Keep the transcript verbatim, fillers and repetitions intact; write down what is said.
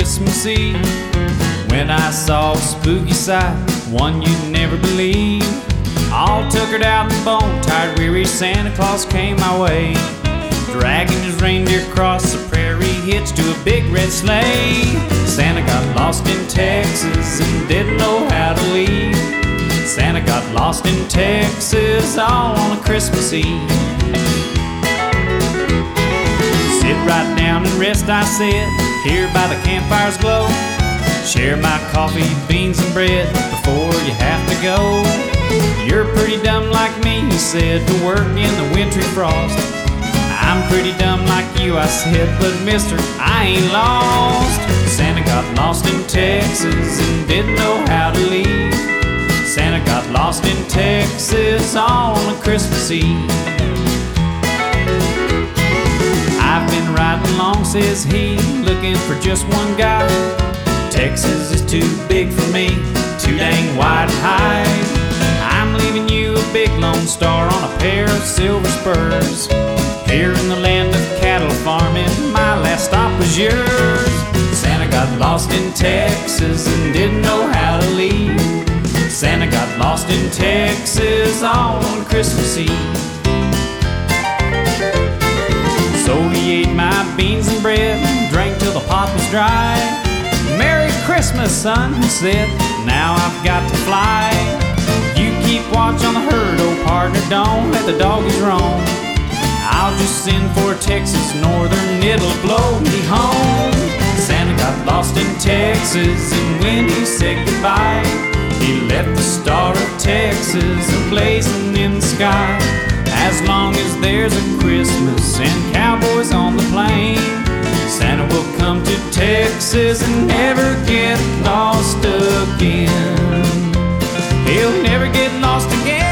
Christmas Eve when I saw a spooky sight, one you'd never believe. All tuckered out and bone, tired, weary Santa Claus came my way, dragging his reindeer across the prairie, hitched to a big red sleigh. Santa got lost in Texas and didn't know how to leave. Santa got lost in Texas all on a Christmas Eve. Sit right down and rest, I said, here by the campfire's glow. Share my coffee, beans, and bread before you have to go. You're pretty dumb like me, he said, to work in the wintry frost. I'm pretty dumb like you, I said, but mister, I ain't lost. Santa got lost in Texas and didn't know how to leave. Santa got lost in Texas all on a Christmas Eve. I've been riding along, says he, looking for just one guy. Texas is too big for me, too dang wide and high. I'm leaving you a big Lone Star on a pair of silver spurs. Here in the land of cattle farming, my last stop was yours. Santa got lost in Texas and didn't know how to leave. Santa got lost in Texas all on Christmas Eve. So he ate my beans and bread, drank till the pot was dry. Merry Christmas, son, he said, now I've got to fly. You keep watch on the herd, old partner, don't let the doggies roam. I'll just send for a Texas Northern, it'll blow me home. Santa got lost in Texas, and when he said goodbye, he left the star of Texas blazing in the sky. As long as there's a Christmas and cowboys on the plain, Santa will come to Texas and never get lost again. He'll never get lost again.